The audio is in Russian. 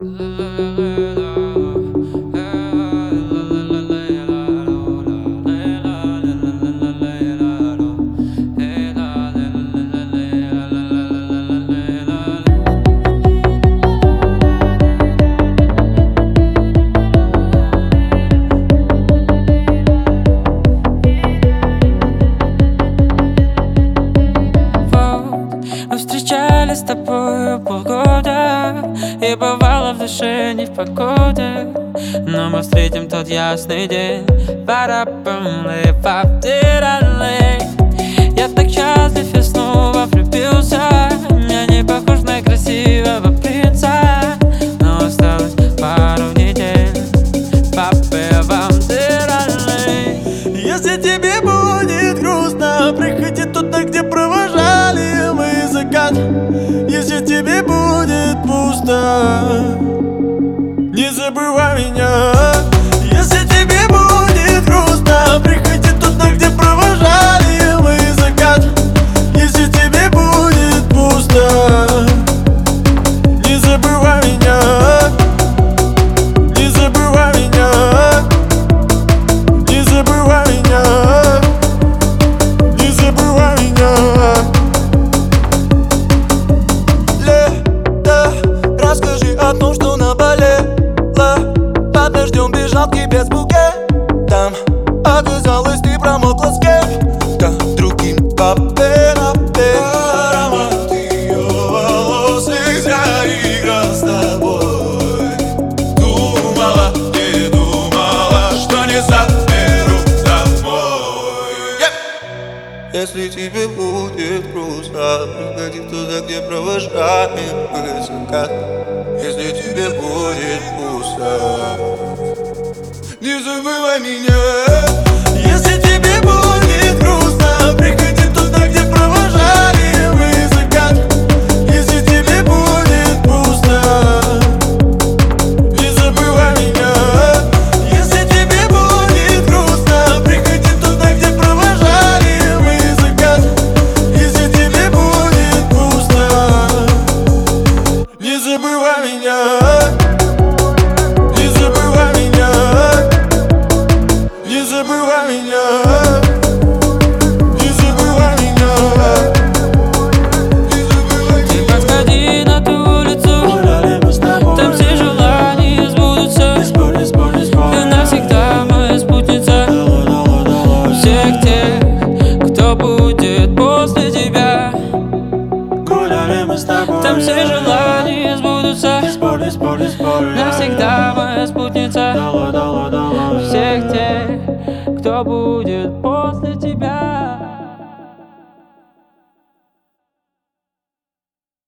Мы встречались с тобою полгода, и бывало в душе не в погоде, но мы встретим тот ясный день. Я так счастлив, я снова влюбился. Я не похож на красивого принца, но осталось пару недель. Если тебе будет грустно, приходи туда, где провожали мы закат. Если тебе будет пусто, не забывай меня. Если тебе будет грустно, приходи туда, где провожали мы закат. Если тебе будет пусто, не забывай меня. Не забывай меня. Не забывай меня. Не забывай меня. Лето, расскажи о том, что наболело. Под дождем бежал к тебе с букетом. Оказалось, ты промокла с кем-то другим. Аромат ее волос и заиграл с тобой. Думала, не думала, что не заберу домой. Если тебе будет грустно, приходи туда, где провожаем мы закат. Если тебе будет пусто, не забывай меня. Если тебе будет грустно, приходи туда, где провожали мы закат. Если тебе будет пусто, не забывай меня. Если тебе будет грустно, приходи туда, где провожали мы закат. Если тебе будет пусто, не забывай меня. Не забывай меня. Не забывай меня. Не забывай меня. Не забывай Ты меня. подходи на ту улицу, там все желания сбудутся. Ты навсегда моя спутница. Всех тех, кто будет после тебя, Гуляли мы с тобой. там все желания сбудутся. Навсегда моя спутница. Всех тех, кто будет после тебя.